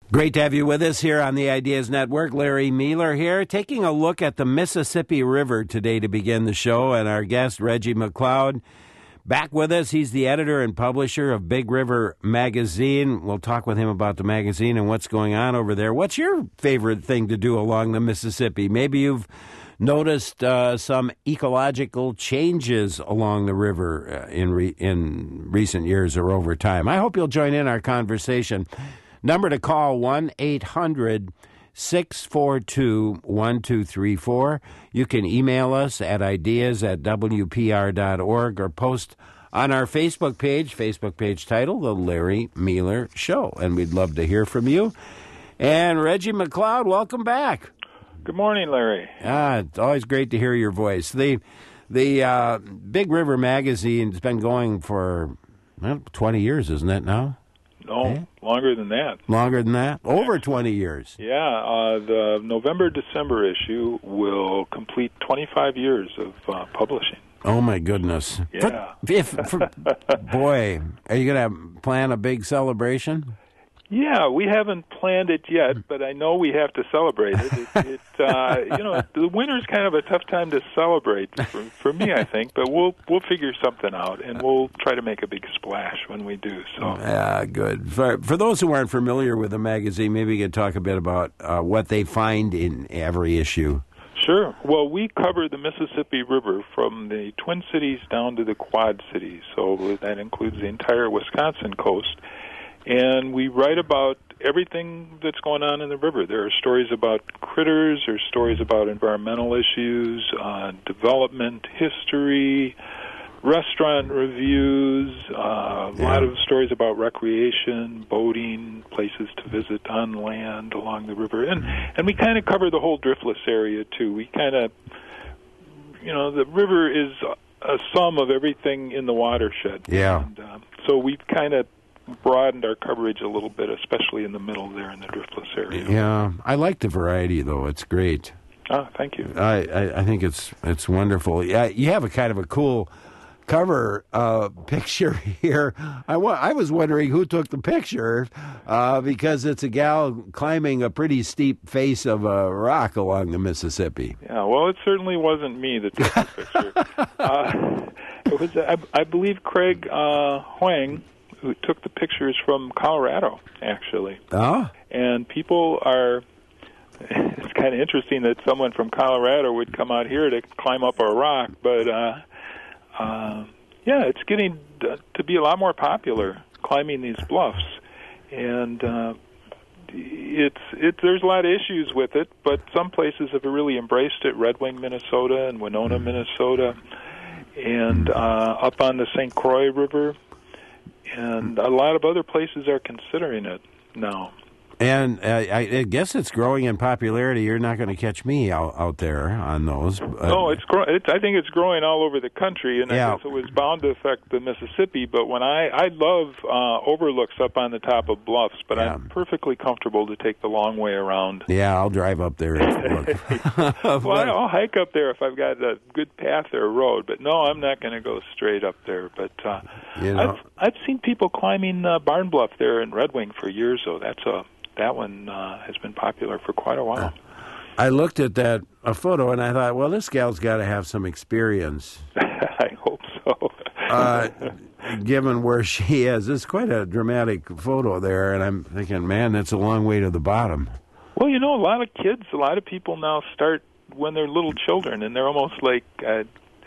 Great to have you with us here on the Ideas Network. Larry Mealer here, taking a look at the Mississippi River today to begin the show, and our guest, Reggie McLeod, back with us. He's the editor and publisher of Big River Magazine. We'll talk with him about the magazine and what's going on over there. What's your favorite thing to do along the Mississippi? Maybe you've noticed some ecological changes along the river in recent years or over time. I hope you'll join in our conversation. Number to call, 1-800-642-1234. You can email us at ideas@wpr.org or post on our Facebook page titled The Larry Mealer Show. And we'd love to hear from you. And Reggie McLeod, welcome back. Good morning, Larry. It's always great to hear your voice. The Big River Magazine has been going for 20 years, isn't it now? No, longer than that. Longer than that? Over 20 years. Yeah, the November-December issue will complete 25 years of publishing. Oh, my goodness. Yeah. Boy, are you going to plan a big celebration? Yeah, we haven't planned it yet, but I know we have to celebrate it. The winter's kind of a tough time to celebrate for me, I think, but we'll figure something out, and we'll try to make a big splash when we do. So, yeah, good. For those who aren't familiar with the magazine, maybe you could talk a bit about what they find in every issue. Sure. Well, we cover the Mississippi River from the Twin Cities down to the Quad Cities, so that includes the entire Wisconsin coast. And we write about everything that's going on in the river. There are stories about critters, there's stories about environmental issues, development, history, restaurant reviews, a lot of stories about recreation, boating, places to visit on land along the river. And we kind of cover the whole driftless area, too. We kind of, the river is a sum of everything in the watershed. Yeah. And, so we've kind of broadened our coverage a little bit, especially in the middle there in the driftless area. Yeah, I like the variety, though. It's great. Thank you. I think it's wonderful. Yeah, you have a kind of a cool cover picture here. I was wondering who took the picture because it's a gal climbing a pretty steep face of a rock along the Mississippi. Yeah, well, it certainly wasn't me that took the picture. It was, I believe, Craig Huang, who took the pictures from Colorado, actually. Oh? And people are, it's kind of interesting that someone from Colorado would come out here to climb up a rock, but it's getting to be a lot more popular, climbing these bluffs. And there's a lot of issues with it, but some places have really embraced it, Red Wing, Minnesota, and Winona, Minnesota, and up on the St. Croix River. And a lot of other places are considering it now. And I guess it's growing in popularity. You're not going to catch me out there on those. No, I think it's growing all over the country, and I guess it was bound to affect the Mississippi. But when I love overlooks up on the top of bluffs, but I'm perfectly comfortable to take the long way around. Yeah, I'll drive up there. Well, I'll hike up there if I've got a good path or a road. But no, I'm not going to go straight up there. But I've seen people climbing Barn Bluff there in Red Wing for years, though. That one has been popular for quite a while. I looked at a photo, and I thought, well, this gal's got to have some experience. I hope so. Given where she is. It's quite a dramatic photo there, and I'm thinking, man, that's a long way to the bottom. Well, a lot of kids, a lot of people now start when they're little children, and they're almost like, I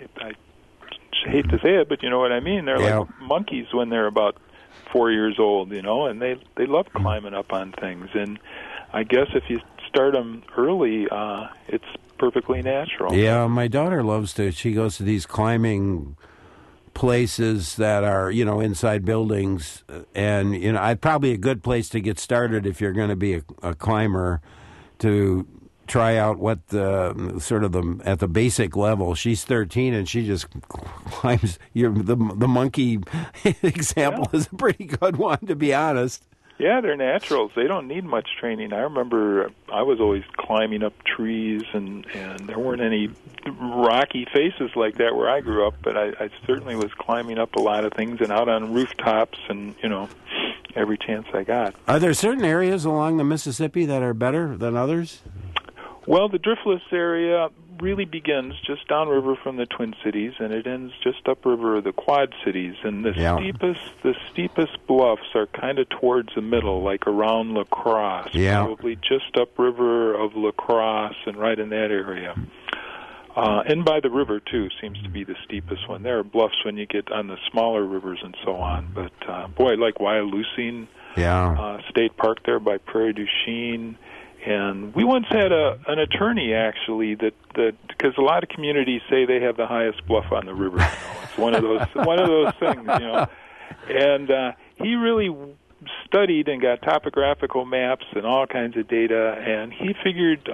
hate to say it, but you know what I mean. They're like monkeys when they're about 4 years old, and they love climbing up on things. And I guess if you start them early, it's perfectly natural. Yeah, my daughter she goes to these climbing places that are, inside buildings. And, probably a good place to get started if you're going to be a climber, to try out what the at the basic level. She's 13 and she just climbs. The monkey example is a pretty good one, to be honest. Yeah, they're naturals. They don't need much training. I remember I was always climbing up trees, and there weren't any rocky faces like that where I grew up, but I certainly was climbing up a lot of things and out on rooftops and, every chance I got. Are there certain areas along the Mississippi that are better than others? Well, the Driftless area really begins just downriver from the Twin Cities, and it ends just upriver of the Quad Cities. And the steepest bluffs are kind of towards the middle, like around La Crosse, probably just upriver of La Crosse and right in that area. And by the river, too, seems to be the steepest one. There are bluffs when you get on the smaller rivers and so on. But, boy, like Wyalusing State Park there by Prairie du Chien. And we once had an attorney, actually, that because a lot of communities say they have the highest bluff on the river. You know? It's one of those things, you know. And he really studied and got topographical maps and all kinds of data, and he figured,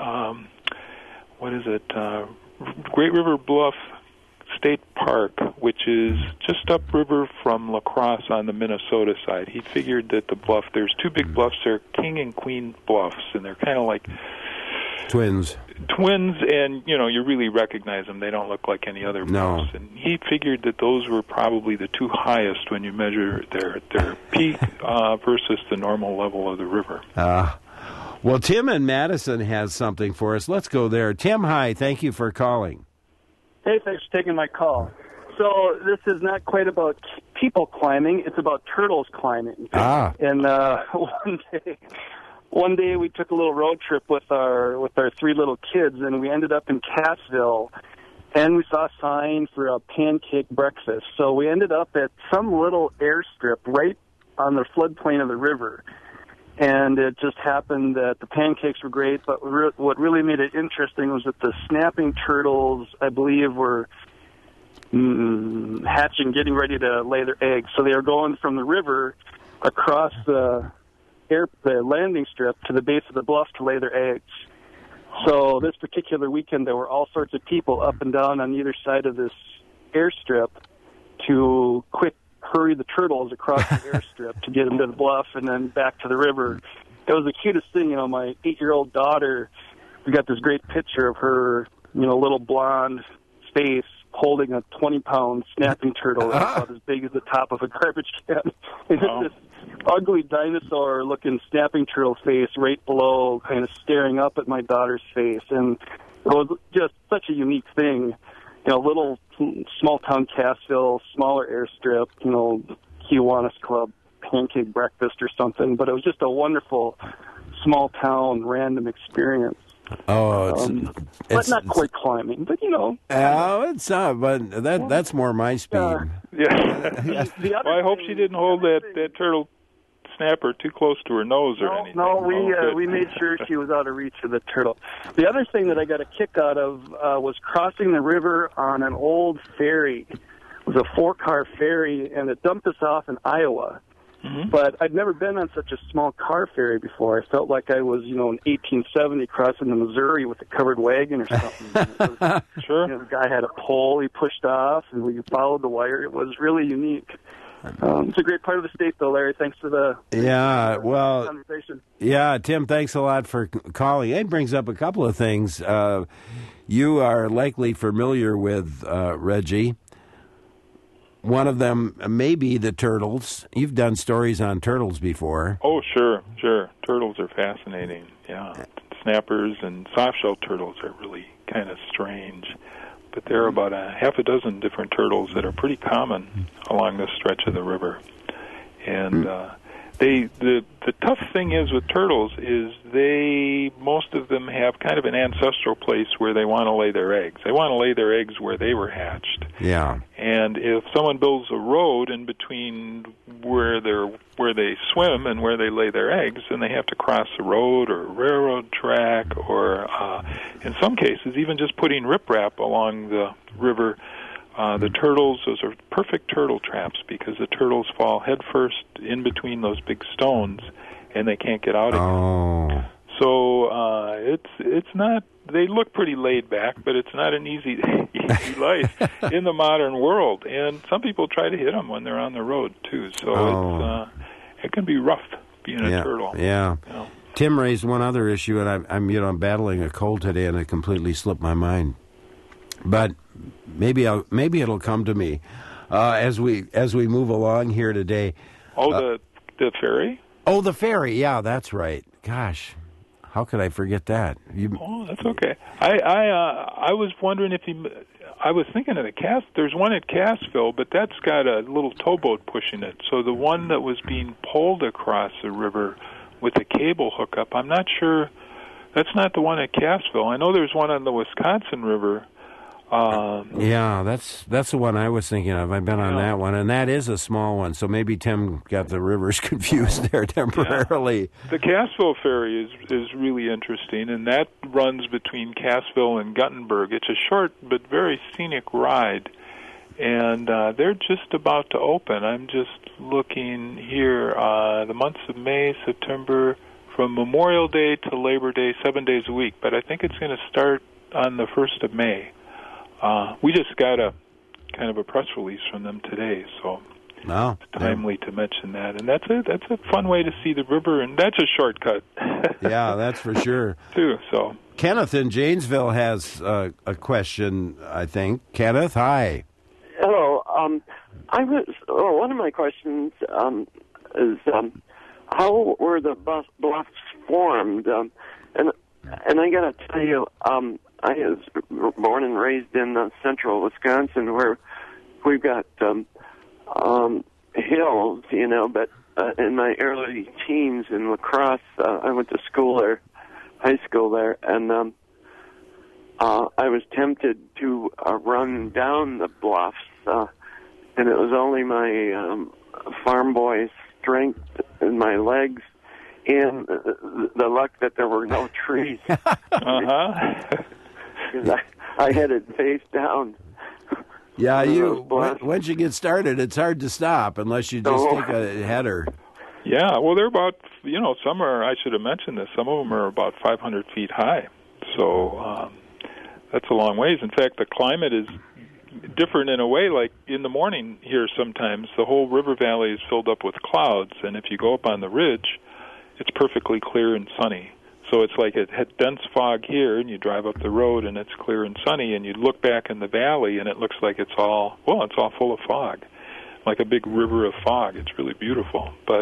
Great River Bluff State Park, which is just upriver from La Crosse on the Minnesota side. He figured that the bluff, there's two big bluffs there, King and Queen Bluffs, and they're kind of like twins, and you really recognize them. They don't look like any other bluffs. And he figured that those were probably the two highest when you measure their peak versus the normal level of the river. Well, Tim in Madison has something for us. Let's go there. Tim, hi. Thank you for calling. Hey, thanks for taking my call. So this is not quite about people climbing; it's about turtles climbing. And one day we took a little road trip with our three little kids, and we ended up in Cassville, and we saw a sign for a pancake breakfast. So we ended up at some little airstrip right on the floodplain of the river. And it just happened that the pancakes were great, but what really made it interesting was that the snapping turtles, I believe, were hatching, getting ready to lay their eggs. So they were going from the river across the landing strip to the base of the bluff to lay their eggs. So this particular weekend, there were all sorts of people up and down on either side of this airstrip to hurry the turtles across the airstrip to get them to the bluff and then back to the river. It was the cutest thing. My 8-year-old daughter, we got this great picture of her, little blonde face holding a 20-pound snapping turtle about as big as the top of a garbage can. And this ugly dinosaur-looking snapping turtle face right below, kind of staring up at my daughter's face. And it was just such a unique thing. Little small-town Cassville, smaller airstrip, Kiwanis Club pancake breakfast or something. But it was just a wonderful small-town random experience. But not quite climbing, but it's not, but that's more my speed. I hope she didn't hold that turtle snapper too close to her nose or anything. No, we made sure she was out of reach of the turtle. The other thing that I got a kick out of was crossing the river on an old ferry. It was a 4-car ferry, and it dumped us off in Iowa. Mm-hmm. But I'd never been on such a small car ferry before. I felt like I was, in 1870 crossing the Missouri with a covered wagon or something. Sure. The guy had a pole he pushed off, and we followed the wire. It was really unique. It's a great part of the state, though, Larry. Thanks for the conversation. Yeah, Tim, thanks a lot for calling. It brings up a couple of things. You are likely familiar with, Reggie. One of them may be the turtles. You've done stories on turtles before. Oh, sure. Turtles are fascinating, yeah. Snappers and soft-shell turtles are really kind of strange. But there are about a half a dozen different turtles that are pretty common along this stretch of the river. And the tough thing is with turtles is most of them have kind of an ancestral place where they want to lay their eggs. They want to lay their eggs where they were hatched. Yeah. And if someone builds a road in between where they swim and where they lay their eggs, then they have to cross the road or a railroad track or, in some cases, even just putting riprap along the river. The turtles, those are perfect turtle traps because the turtles fall headfirst in between those big stones and they can't get out again. Oh. So it's not. They look pretty laid back, but it's not an easy life in the modern world. And some people try to hit them when they're on the road too. So it can be rough being a turtle. Yeah. Tim raised one other issue, and I'm battling a cold today, and it completely slipped my mind. But maybe it'll come to me as we move along here today. The The ferry? Oh, the ferry. Yeah, that's right. Gosh, how could I forget that? Oh, that's okay. I was wondering if I was thinking of there's one at Cassville, but that's got a little towboat pushing it. So the one that was being poled across the river with a cable hookup, I'm not sure. That's not the one at Cassville. I know there's one on the Wisconsin River. Yeah, that's the one I was thinking of. I've been on that one, and that is a small one. So maybe Tim got the rivers confused there temporarily. Yeah. The Cassville ferry is really interesting, and that runs between Cassville and Guttenberg. It's a short but very scenic ride, and they're just about to open. I'm just looking here. The months of May, September, from Memorial Day to Labor Day, 7 days a week. But I think it's going to start on the 1st of May. We just got a kind of a press release from them today, so it's timely to mention that. And that's a fun way to see the river, and that's a shortcut. Yeah, that's for sure. Too. So Kenneth in Janesville has a question, I think. Kenneth, hi. Hello. One of my questions is how were the bluffs formed? And I got to tell you, I was born and raised in central Wisconsin, where we've got hills, but in my early teens in La Crosse, I went to school there, high school there, and I was tempted to run down the bluffs, and it was only my farm boy strength in my legs and the luck that there were no trees. I headed face down. Yeah, once you get started, it's hard to stop unless you just take a header. Yeah, well, they're about, some are, I should have mentioned this, some of them are about 500 feet high. So that's a long ways. In fact, the climate is different in a way. Like in the morning here sometimes, the whole river valley is filled up with clouds, and if you go up on the ridge, it's perfectly clear and sunny. So it's like it had dense fog here, and you drive up the road, and it's clear and sunny, and you look back in the valley, and it looks like it's all full of fog, like a big river of fog. It's really beautiful. But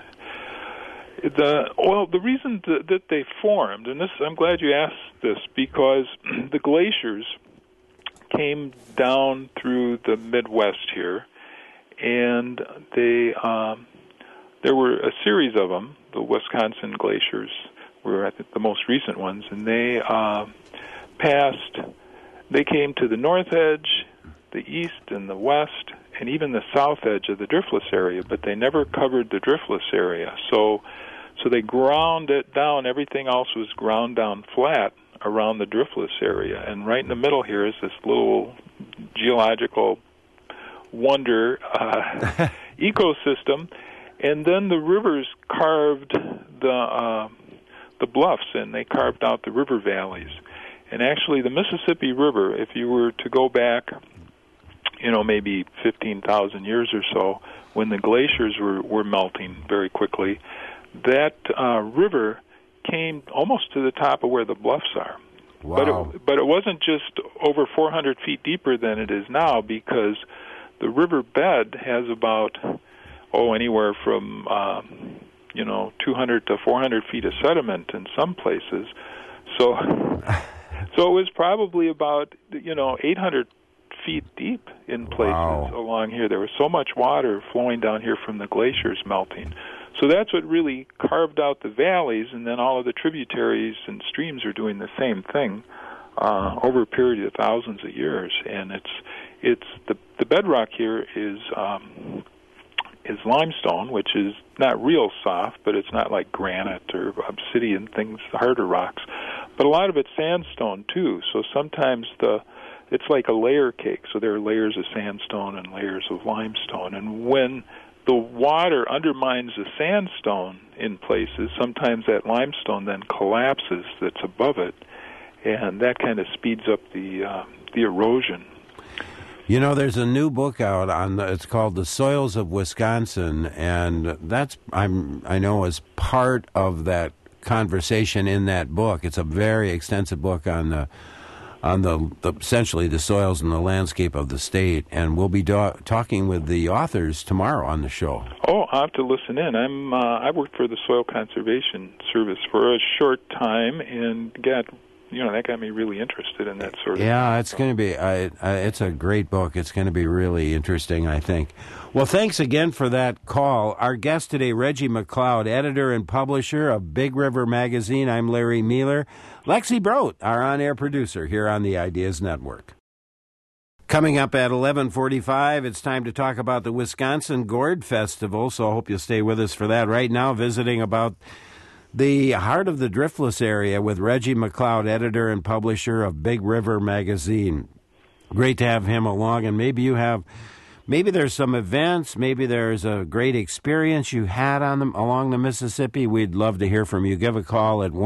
the reason that they formed, and I'm glad you asked this, because the glaciers came down through the Midwest here, and there were a series of them. The Wisconsin glaciers were, I think, the most recent ones, and they came to the north edge, the east and the west, and even the south edge of the driftless area, but they never covered the driftless area. So they ground it down. Everything else was ground down flat around the driftless area, and right in the middle here is this little geological wonder ecosystem. And then the rivers carved the bluffs, and they carved out the river valleys. And actually, the Mississippi River, if you were to go back, maybe 15,000 years or so, when the glaciers were melting very quickly, that river came almost to the top of where the bluffs are. Wow. But it wasn't just over 400 feet deeper than it is now, because the river bed has about anywhere from 200 to 400 feet of sediment in some places. So it was probably about 800 feet deep in places along here. There was so much water flowing down here from the glaciers melting. So that's what really carved out the valleys, and then all of the tributaries and streams are doing the same thing over a period of thousands of years. And it's the bedrock here is limestone, which is not real soft, but it's not like granite or obsidian, things, harder rocks. But a lot of it's sandstone, too. So sometimes it's like a layer cake. So there are layers of sandstone and layers of limestone. And when the water undermines the sandstone in places, sometimes that limestone then collapses that's above it, and that kind of speeds up the erosion. There's a new book out it's called The Soils of Wisconsin, and that's I know is part of that conversation in that book. It's a very extensive book on on the essentially the soils and the landscape of the state. And we'll be talking with the authors tomorrow on the show. Oh, I'll have to listen in. I worked for the Soil Conservation Service for a short time, and that got me really interested in that sort of thing. Yeah, it's going to be, it's a great book. It's going to be really interesting, I think. Well, thanks again for that call. Our guest today, Reggie McLeod, editor and publisher of Big River Magazine. I'm Larry Mueller. Lexi Brodt, our on-air producer here on the Ideas Network. Coming up at 11:45, it's time to talk about the Wisconsin Gourd Festival, so I hope you'll stay with us for that. Right now, visiting about the heart of the Driftless area with Reggie McLeod, editor and publisher of Big River Magazine. Great to have him along, and maybe there's some events, maybe there's a great experience you had along the Mississippi. We'd love to hear from you. Give a call at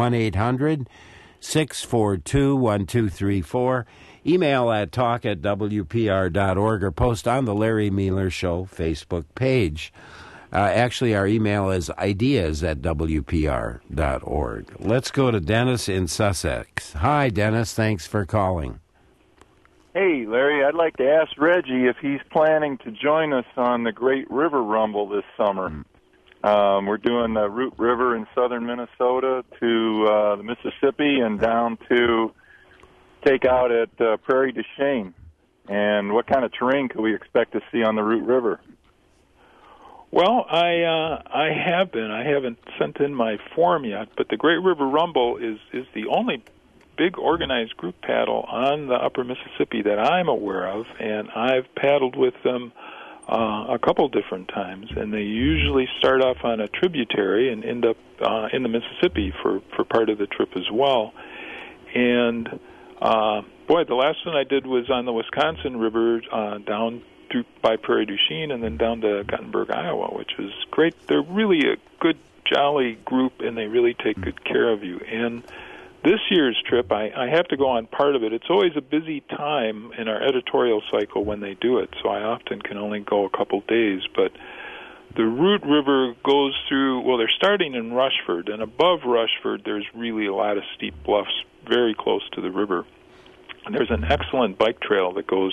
1-800-642-1234. Email at talk@wpr.org or post on the Larry Mueller Show Facebook page. Actually, our email is ideas@wpr.org. Let's go to Dennis in Sussex. Hi, Dennis. Thanks for calling. Hey, Larry. I'd like to ask Reggie if he's planning to join us on the Great River Rumble this summer. We're doing the Root River in southern Minnesota to the Mississippi and down to take out at Prairie du Chien. And what kind of terrain could we expect to see on the Root River? Well, I have been. I haven't sent in my form yet, but the Great River Rumble is the only big organized group paddle on the upper Mississippi that I'm aware of, and I've paddled with them a couple different times, and they usually start off on a tributary and end up in the Mississippi for part of the trip as well. And, the last one I did was on the Wisconsin River down through by Prairie du Chien and then down to Gothenburg, Iowa, which is great. They're really a good, jolly group, and they really take good care of you. And this year's trip, I have to go on part of it. It's always a busy time in our editorial cycle when they do it, so I often can only go a couple days. But the Root River goes through, they're starting in Rushford, and above Rushford there's really a lot of steep bluffs very close to the river. And there's an excellent bike trail that goes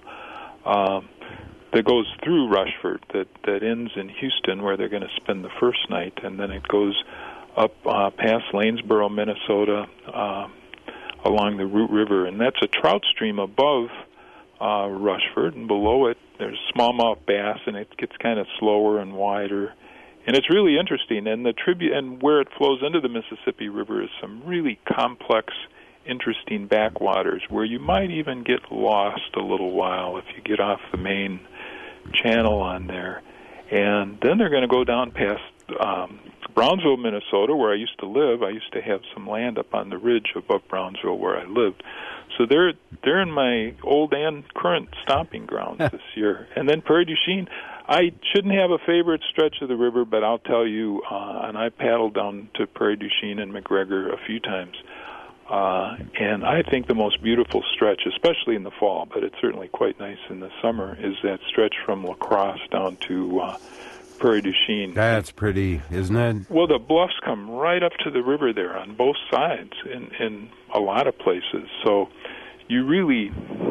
through Rushford that ends in Houston, where they're going to spend the first night, and then it goes up past Lanesboro, Minnesota, along the Root River, and that's a trout stream above Rushford, and below it there's smallmouth bass, and it gets kind of slower and wider, and it's really interesting. And and where it flows into the Mississippi River is some really complex, interesting backwaters where you might even get lost a little while if you get off the main channel on there. And then they're going to go down past Brownsville, Minnesota, where I used to live. I used to have some land up on the ridge above Brownsville where I lived. So they're in my old and current stomping grounds this year. And then Prairie du Chien, I shouldn't have a favorite stretch of the river, but I'll tell you, and I paddled down to Prairie du Chien and McGregor a few times. And I think the most beautiful stretch, especially in the fall, but it's certainly quite nice in the summer, is that stretch from La Crosse down to Prairie du Chien. That's pretty, isn't it? Well, the bluffs come right up to the river there on both sides in a lot of places. So you really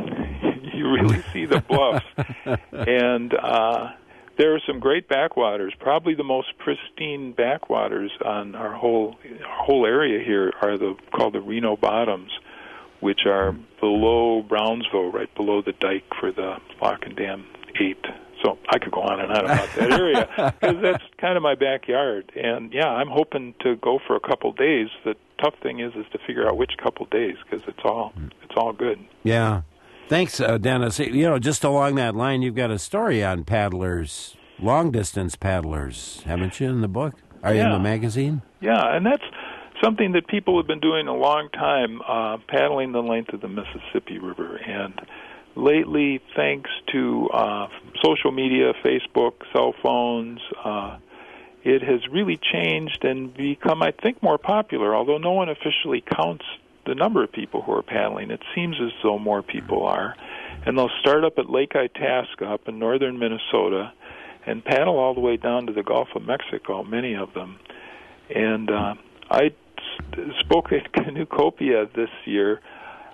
see the bluffs. And there are some great backwaters. Probably the most pristine backwaters on our whole area here are called the Reno Bottoms, which are below Brownsville, right below the dike for the Lock and Dam 8. So I could go on and on about that area because that's kind of my backyard. And yeah, I'm hoping to go for a couple days. The tough thing is to figure out which couple days because it's all good. Yeah. Thanks, Dennis. Just along that line, you've got a story on paddlers, long-distance paddlers, haven't you, in the book? Are you in the magazine? Yeah, and that's something that people have been doing a long time, paddling the length of the Mississippi River. And lately, thanks to social media, Facebook, cell phones, it has really changed and become, I think, more popular, although no one officially counts the number of people who are paddling. It seems as though more people are. And they'll start up at Lake Itasca up in northern Minnesota and paddle all the way down to the Gulf of Mexico, many of them. And I spoke at Canoecopia this year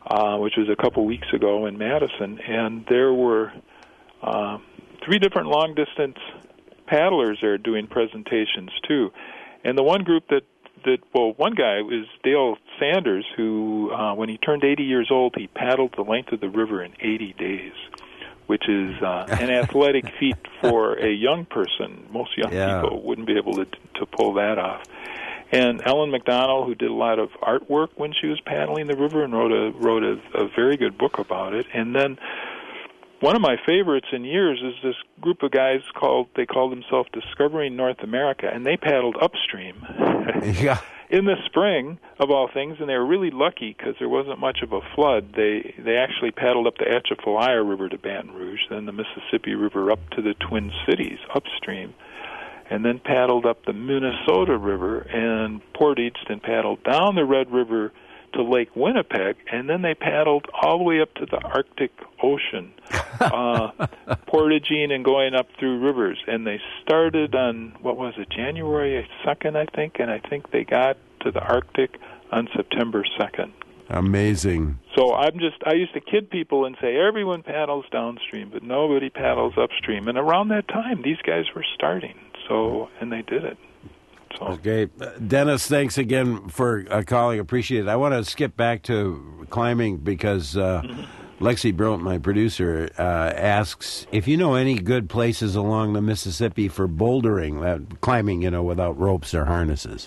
which was a couple weeks ago in Madison, and there were 3 different long-distance paddlers there doing presentations, too. And the one group one guy is Dale Sanders, who, when he turned 80 years old, he paddled the length of the river in 80 days, which is an athletic feat for a young person. Most young people wouldn't be able to pull that off. And Ellen McDonald, who did a lot of artwork when she was paddling the river and wrote a very good book about it. And then one of my favorites in years is this group of guys they called themselves Discovering North America, and they paddled upstream in the spring, of all things, and they were really lucky because there wasn't much of a flood. They actually paddled up the Atchafalaya River to Baton Rouge, then the Mississippi River up to the Twin Cities upstream, and then paddled up the Minnesota River and portaged and paddled down the Red River to Lake Winnipeg, and then they paddled all the way up to the Arctic Ocean, portaging and going up through rivers. And they started on, January 2nd, I think, and I think they got to the Arctic on September 2nd. Amazing. So I used to kid people and say, everyone paddles downstream, but nobody paddles upstream. And around that time, these guys were starting, and they did it. Okay. Dennis, thanks again for calling. Appreciate it. I want to skip back to climbing because Lexi Bront, my producer, asks if you know any good places along the Mississippi for bouldering, climbing, without ropes or harnesses.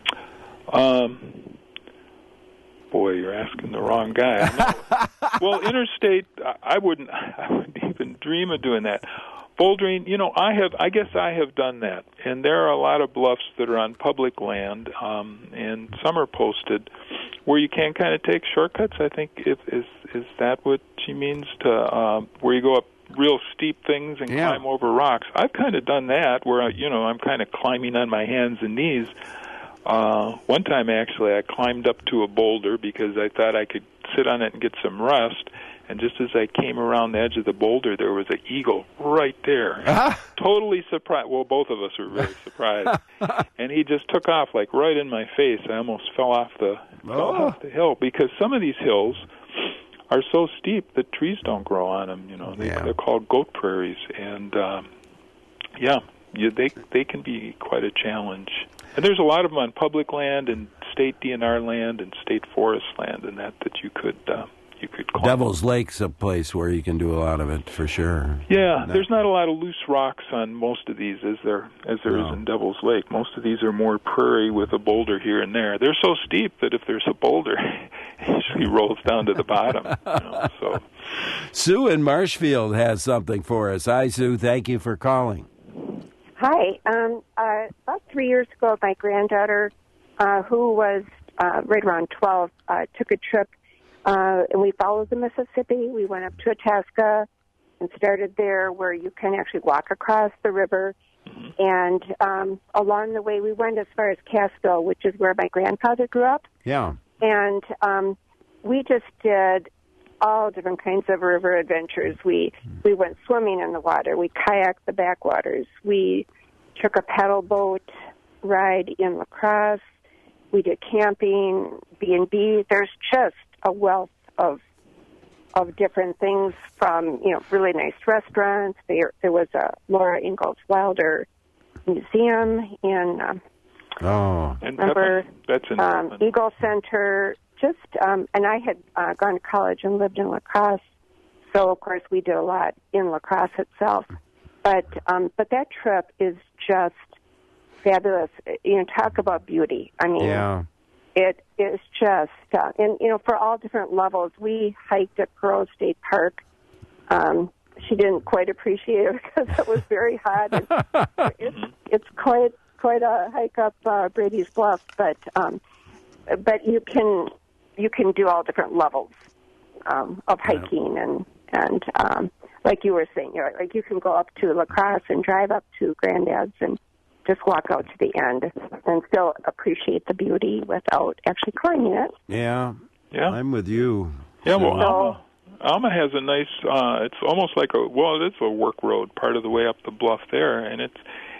Boy, you're asking the wrong guy. Well, interstate, I wouldn't even dream of doing that. Bouldering, I guess I have done that, and there are a lot of bluffs that are on public land, and some are posted, where you can kind of take shortcuts. I think is that what she means, to where you go up real steep things and climb over rocks. I've kind of done that, where I'm kind of climbing on my hands and knees. One time, actually, I climbed up to a boulder because I thought I could sit on it and get some rest. And just as I came around the edge of the boulder, there was an eagle right there. Totally surprised. Well, both of us were very surprised. And he just took off, like, right in my face. I almost fell off the hill, because some of these hills are so steep that trees don't grow on them. They're called goat prairies. And, they can be quite a challenge. And there's a lot of them on public land and state DNR land and state forest land, and that you could climb. Devil's Lake's a place where you can do a lot of it, for sure. Yeah, there's not a lot of loose rocks on most of these, as there is in Devil's Lake. Most of these are more prairie with a boulder here and there. They're so steep that if there's a boulder, it usually rolls down to the bottom. So. Sue in Marshfield has something for us. Hi, Sue. Thank you for calling. Hi. About 3 years ago, my granddaughter, who was right around 12, took a trip, and we followed the Mississippi. We went up to Itasca and started there, where you can actually walk across the river. And along the way, we went as far as Cassville, which is where my grandfather grew up. Yeah. And we just did all different kinds of river adventures. We went swimming in the water. We kayaked the backwaters. We took a paddle boat ride in La Crosse. We did camping, B&B. There's just a wealth of different things, from really nice restaurants. There was a Laura Ingalls Wilder museum in Eagle Center. Just and I had gone to college and lived in La Crosse, so of course we did a lot in La Crosse itself. But that trip is just fabulous. Talk about beauty. I mean, it is just and for all different levels. We hiked at Perot State Park. She didn't quite appreciate it because it was very hot. It's quite a hike up Brady's Bluff, but you can do all different levels of hiking and like you were saying, like you can go up to La Crosse and drive up to Granddad's and just walk out to the end and still appreciate the beauty without actually climbing it. Yeah. I'm with you. Yeah, well, Alma has a nice, it's almost like it's a work road part of the way up the bluff there, and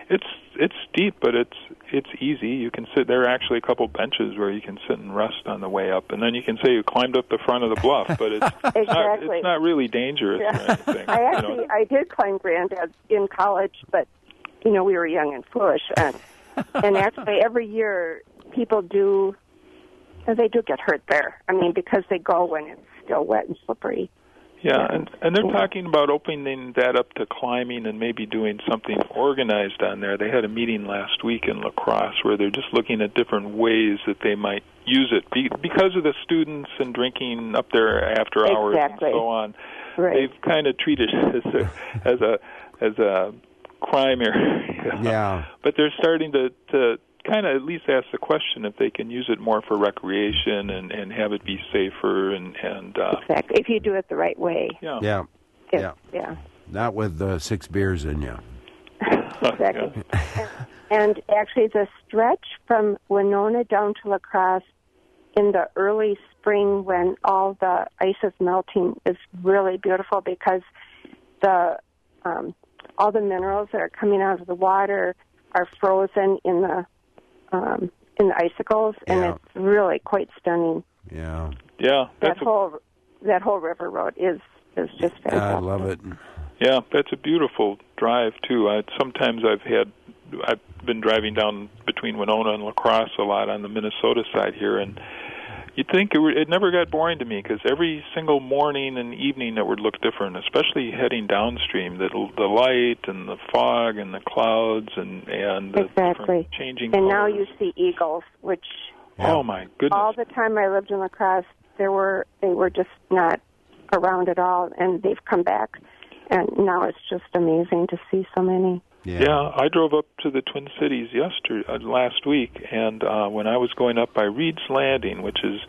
It's steep, but it's easy. You can sit there. Are actually a couple benches where you can sit and rest on the way up, and then you can say you climbed up the front of the bluff. But it's exactly. it's not really dangerous or anything. I did climb Grandad in college, but we were young and foolish, and actually every year people do get hurt there. I mean, because they go when it's still wet and slippery. Yeah, and they're talking about opening that up to climbing and maybe doing something organized on there. They had a meeting last week in La Crosse where they're just looking at different ways that they might use it because of the students and drinking up there after hours and so on. Right. They've kind of treated it as a crime area. Yeah. But they're starting to kind of at least ask the question if they can use it more for recreation and have it be safer and exactly, if you do it the right way. Yeah. Not with 6 beers in you. Exactly. And actually, the stretch from Winona down to La Crosse in the early spring when all the ice is melting is really beautiful because all the minerals that are coming out of the water are frozen in the icicles, and it's really quite stunning. Yeah. Yeah. That whole river road is just fantastic. I love it. Yeah, that's a beautiful drive too. Sometimes I've been driving down between Winona and La Crosse a lot on the Minnesota side here, and you'd think it never got boring to me because every single morning and evening it would look different, especially heading downstream. The light and the fog and the clouds and the exactly changing and colors. now you see eagles, which oh my goodness! All the time I lived in La Crosse, they were just not around at all, and they've come back, and now it's just amazing to see so many. Yeah, I drove up to the Twin Cities last week, and when I was going up by Reed's Landing, which is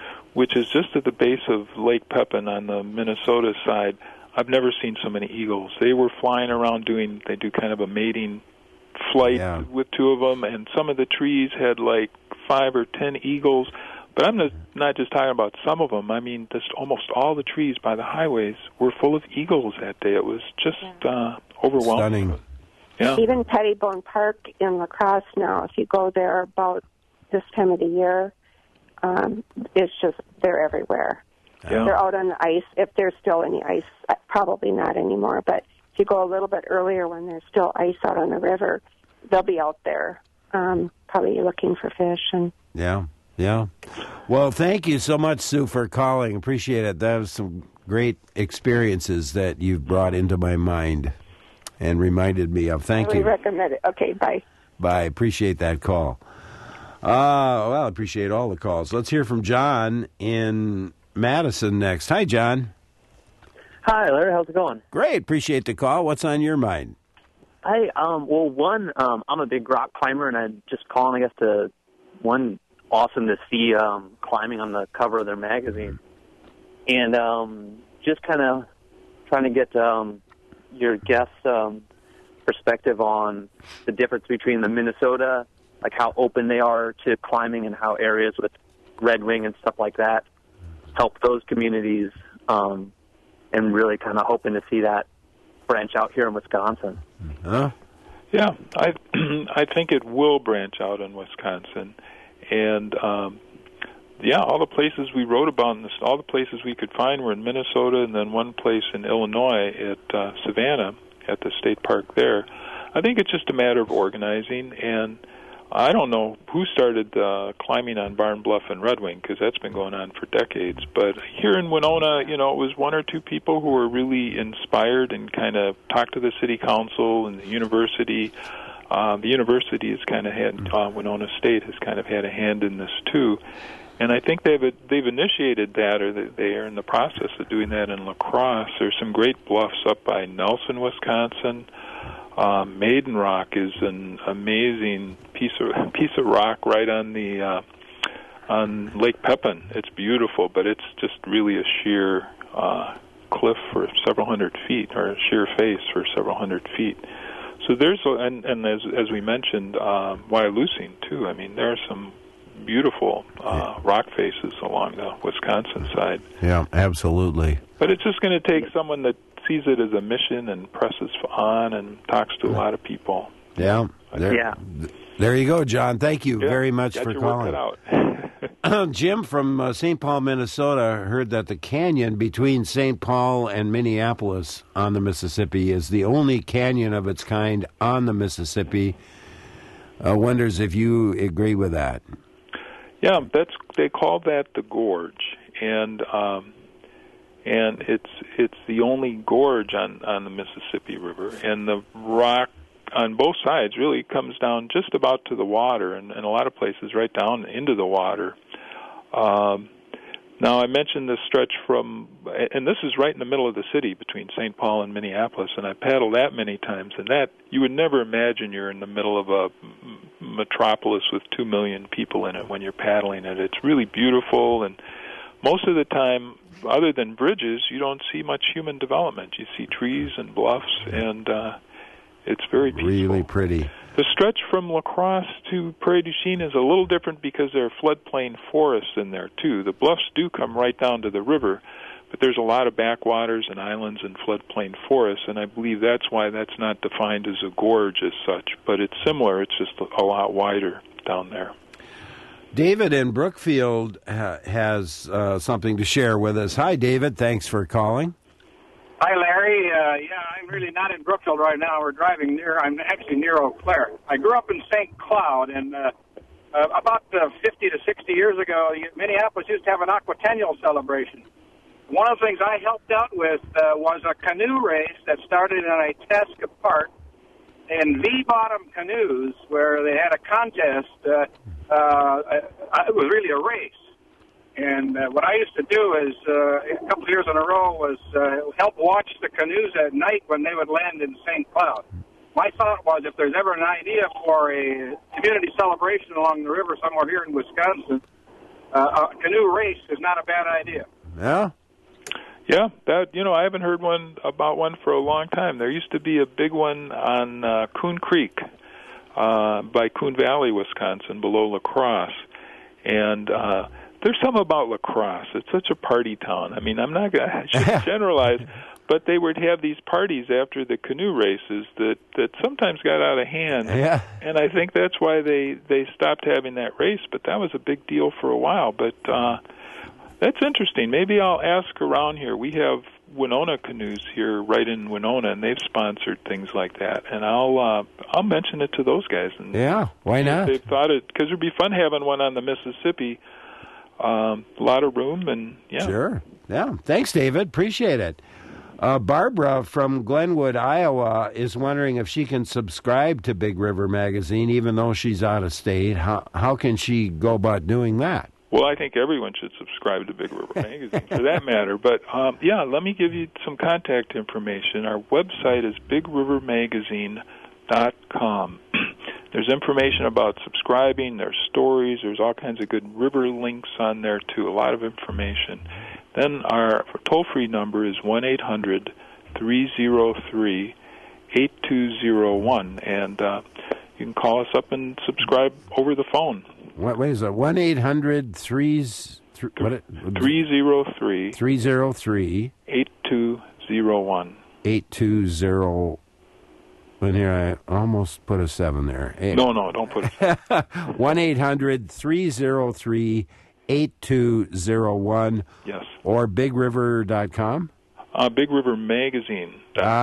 just at the base of Lake Pepin on the Minnesota side, I've never seen so many eagles. They were flying around they do kind of a mating flight with 2 of them, and some of the trees had like 5 or 10 eagles. But I'm not just talking about some of them. I mean, just almost all the trees by the highways were full of eagles that day. It was just overwhelming. Stunning. Yeah. Even Pettibone Park in La Crosse now, if you go there about this time of the year, it's just, they're everywhere. Yeah. They're out on the ice. If there's still any ice, probably not anymore, but if you go a little bit earlier when there's still ice out on the river, they'll be out there probably looking for fish. Yeah. Well, thank you so much, Sue, for calling. Appreciate it. That was some great experiences that you've brought into my mind and reminded me of. Thank you. I recommend it. Okay, bye. Bye. Appreciate that call. Well, I appreciate all the calls. Let's hear from John in Madison next. Hi, John. Hi, Larry. How's it going? Great. Appreciate the call. What's on your mind? Hey, I'm a big rock climber, and I'm just calling, I guess, awesome to see climbing on the cover of their magazine. And just kind of trying to get your guest's perspective on the difference between the Minnesota, like how open they are to climbing and how areas with Red Wing and stuff like that help those communities, and really kind of hoping to see that branch out here in Wisconsin. Huh? Yeah, I think it will branch out in Wisconsin. And, all the places we wrote about, all the places we could find were in Minnesota, and then one place in Illinois at Savannah, at the state park there. I think it's just a matter of organizing, and I don't know who started climbing on Barn Bluff and Red Wing, because that's been going on for decades. But here in Winona, it was 1 or 2 people who were really inspired and kind of talked to the city council and the university. The university has kind of had, Winona State has kind of had a hand in this too. And I think they've initiated that, or they are in the process of doing that in La Crosse. There's some great bluffs up by Nelson, Wisconsin. Maiden Rock is an amazing piece of rock right on the on Lake Pepin. It's beautiful, but it's just really a sheer cliff for several hundred feet, or a sheer face for several hundred feet. So there's and as we mentioned, Wyalusing too. I mean, there are some beautiful rock faces along the Wisconsin side. Yeah, absolutely. But it's just going to take someone that sees it as a mission and presses on and talks to a lot of people. Yeah. There you go, John. Thank you very much for calling. Jim from St. Paul, Minnesota, heard that the canyon between St. Paul and Minneapolis on the Mississippi is the only canyon of its kind on the Mississippi. Wonders if you agree with that. Yeah, they call that the gorge, and it's the only gorge on the Mississippi River, and the rock on both sides really comes down just about to the water, and in a lot of places right down into the water. Now, I mentioned this stretch and this is right in the middle of the city between St. Paul and Minneapolis, and I paddled that many times, and that, you would never imagine you're in the middle of a metropolis with 2 million people in it when you're paddling it. It's really beautiful, and most of the time, other than bridges, you don't see much human development. You see trees and bluffs, and it's very peaceful. Really pretty. The stretch from La Crosse to Prairie du Chien is a little different because there are floodplain forests in there, too. The bluffs do come right down to the river, but there's a lot of backwaters and islands and floodplain forests, and I believe that's why that's not defined as a gorge as such. But it's similar. It's just a lot wider down there. David in Brookfield has something to share with us. Hi, David. Thanks for calling. Hi, Larry. I'm really not in Brookfield right now. I'm actually near Eau Claire. I grew up in St. Cloud, and about 50 to 60 years ago, Minneapolis used to have an aquatennial celebration. One of the things I helped out with was a canoe race that started in Itasca Park in V-bottom canoes, where they had a contest. It was really a race. And what I used to do is, a couple of years in a row, was help watch the canoes at night when they would land in St. Cloud. My thought was, if there's ever an idea for a community celebration along the river somewhere here in Wisconsin, a canoe race is not a bad idea. Yeah? Yeah, I haven't heard about one for a long time. There used to be a big one on Coon Creek by Coon Valley, Wisconsin, below La Crosse. And there's something about La Crosse. It's such a party town. I mean, I shouldn't generalize, but they would have these parties after the canoe races that sometimes got out of hand. Yeah. And I think that's why they stopped having that race, but that was a big deal for a while. But that's interesting. Maybe I'll ask around here. We have Winona Canoes here right in Winona, and they've sponsored things like that. And I'll mention it to those guys. And yeah, why not? They've thought it, because it would be fun having one on the Mississippi. A lot of room, and yeah. Sure. Yeah. Thanks, David. Appreciate it. Barbara from Glenwood, Iowa, is wondering if she can subscribe to Big River Magazine, even though she's out of state. How can she go about doing that? Well, I think everyone should subscribe to Big River Magazine, for that matter. But, let me give you some contact information. Our website is bigrivermagazine.com. There's information about subscribing, there's stories, there's all kinds of good river links on there, too, a lot of information. Then our toll-free number is 1-800-303-8201, and you can call us up and subscribe over the phone. What is it? 1-800-303 8201. 8201. And here I almost put a 7 there. No, don't put a 7. 1-800-303-8201. Yes. Or BigRiver.com? Big River Magazine.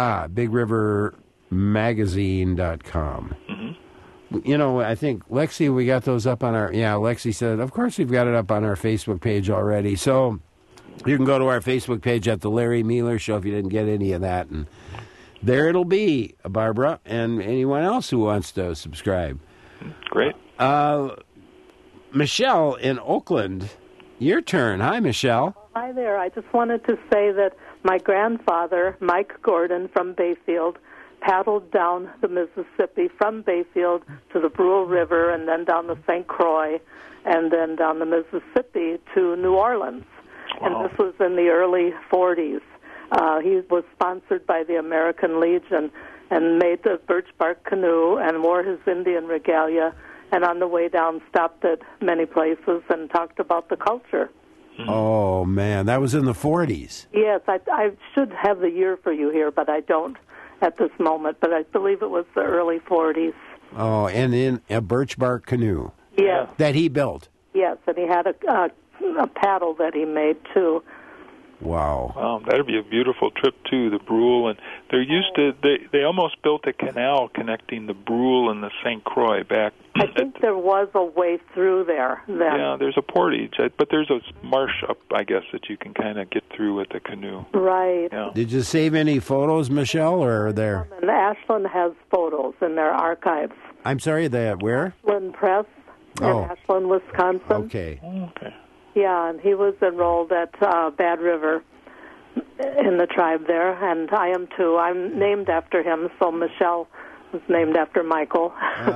BigRiverMagazine.com. Mm-hmm. I think, Lexi, we got those up on our... Yeah, Lexi said, of course we've got it up on our Facebook page already. So you can go to our Facebook page at The Larry Mealer Show if you didn't get any of that. And there it'll be, Barbara, and anyone else who wants to subscribe. Great. Michelle in Oakland, your turn. Hi, Michelle. Hi there. I just wanted to say that my grandfather, Mike Gordon from Bayfield, paddled down the Mississippi from Bayfield to the Brule River and then down the St. Croix and then down the Mississippi to New Orleans. Wow. And this was in the early 40s. He was sponsored by the American Legion and made the birch bark canoe and wore his Indian regalia, and on the way down stopped at many places and talked about the culture. Oh, man, that was in the 40s. Yes, I should have the year for you here, but I don't. at this moment, but I believe it was the early 40s. Oh, and in a birch bark canoe. Yes. That he built. Yes, and he had a paddle that he made, too. Wow. That'd be a beautiful trip too, the Brule, and they almost built a canal connecting the Brule and the St. Croix back. I think there was a way through there then. Yeah, there's a portage, but there's a marsh up, I guess, that you can kind of get through with the canoe. Right. Yeah. Did you save any photos, Michelle, or are there? And Ashland has photos in their archives. I'm sorry, where? Ashland Press in Ashland, Wisconsin. Okay. Okay. Yeah, and he was enrolled at Bad River in the tribe there, and I am too. I'm named after him, so Michelle was named after Michael.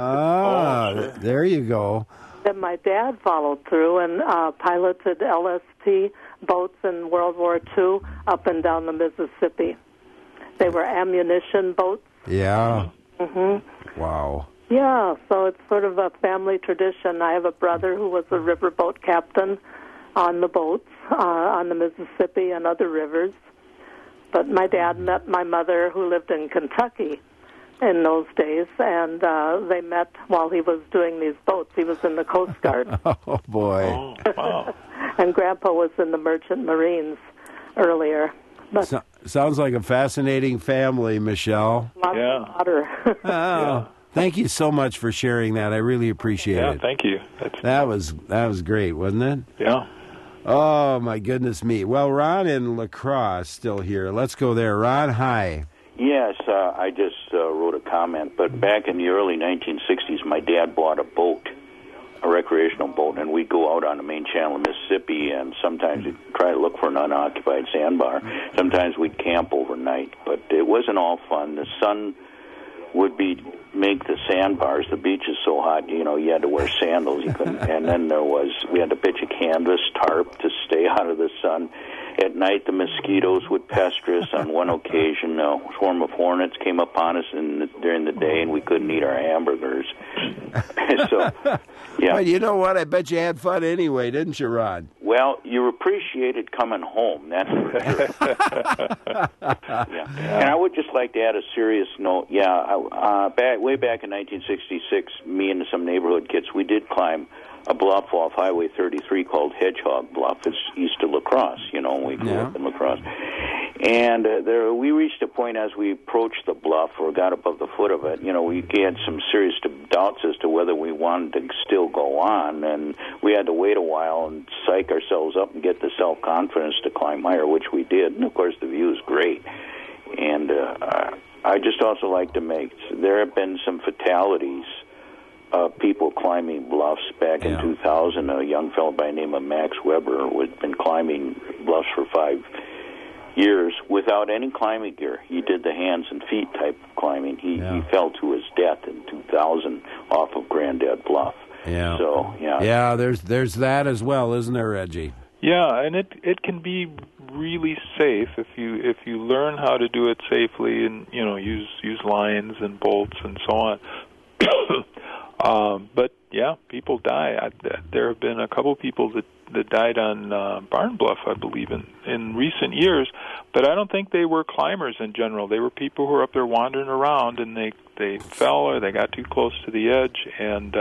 There you go. Then my dad followed through and piloted LST boats in World War II up and down the Mississippi. They were ammunition boats. Yeah. Mm-hmm. Wow. Yeah, so it's sort of a family tradition. I have a brother who was a riverboat captain on the boats on the Mississippi and other rivers. But my dad met my mother, who lived in Kentucky in those days, and they met while he was doing these boats. He was in the Coast Guard. Oh, boy. Oh, wow. And Grandpa was in the Merchant Marines earlier. But sounds like a fascinating family, Michelle. Lots of water. Yeah. Thank you so much for sharing that. I really appreciate it. Yeah, thank you. That was great, wasn't it? Yeah. Oh, my goodness me. Well, Ron in La Crosse still here. Let's go there. Ron, hi. Yes, I just wrote a comment, but back in the early 1960s, my dad bought a boat, a recreational boat, and we'd go out on the main channel of Mississippi, and sometimes we'd try to look for an unoccupied sandbar. Sometimes we'd camp overnight, but it wasn't all fun. The sun would make the sandbars. The beach is so hot, you had to wear sandals. You couldn't, and then we had to pitch a canvas tarp to stay out of the sun. At night, the mosquitoes would pester us. On one occasion, a swarm of hornets came upon us during the day, and we couldn't eat our hamburgers. So, yeah. But you know what? I bet you had fun anyway, didn't you, Ron? Well, you appreciated coming home. That's for sure. Yeah. And I would just like to add a serious note. Yeah, way back in 1966, me and some neighborhood kids, we did climb a bluff off Highway 33 called Hedgehog Bluff. It's east of La Crosse, we grew up in La Crosse. And we reached a point as we approached the bluff or got above the foot of it, we had some serious doubts as to whether we wanted to still go on, and we had to wait a while and psych ourselves up and get the self-confidence to climb higher, which we did. And, of course, the view is great. And I just also like to there have been some fatalities of people climbing bluffs back in 2000. A young fellow by the name of Max Weber had been climbing bluffs for 5 years without any climbing gear. He did the hands and feet type of climbing. He fell to his death in 2000 off of Granddad Bluff. Yeah. So, yeah, there's that as well, isn't there, Reggie? Yeah, and it can be really safe if you learn how to do it safely and use lines and bolts and so on. But yeah, people die. There have been a couple people that died on Barn Bluff, I believe, in recent years. But I don't think they were climbers in general. They were people who were up there wandering around, and they fell or they got too close to the edge, and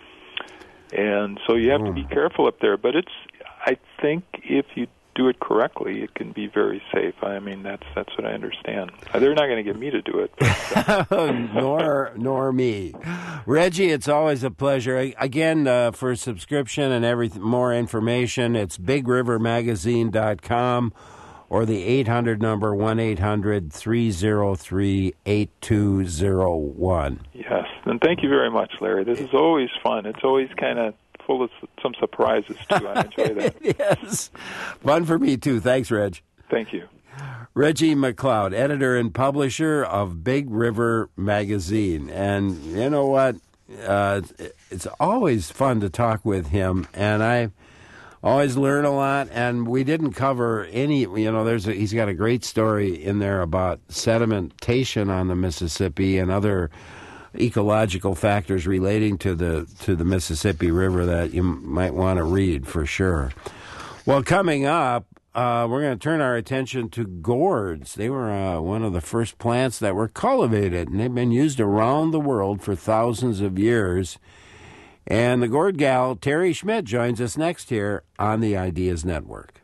so you have to be careful up there. But I think if you do it correctly, it can be very safe. I mean, that's what I understand. They're not going to get me to do it. But, nor me. Reggie, it's always a pleasure. Again, for subscription and more information, it's BigRiverMagazine.com or the 800 number, 1-800-303-8201. Yes, and thank you very much, Larry. This is always fun. It's always kind of full of some surprises, too. I enjoy that. Yes. Fun for me, too. Thanks, Reg. Thank you. Reggie McLeod, editor and publisher of Big River Magazine. And you know what? It's always fun to talk with him, and I always learn a lot. And we didn't cover any, he's got a great story in there about sedimentation on the Mississippi and other ecological factors relating to the Mississippi River that you might want to read for sure. Well, coming up, we're going to turn our attention to gourds. They were one of the first plants that were cultivated, and they've been used around the world for thousands of years. And the gourd gal, Terry Schmidt, joins us next here on the Ideas Network.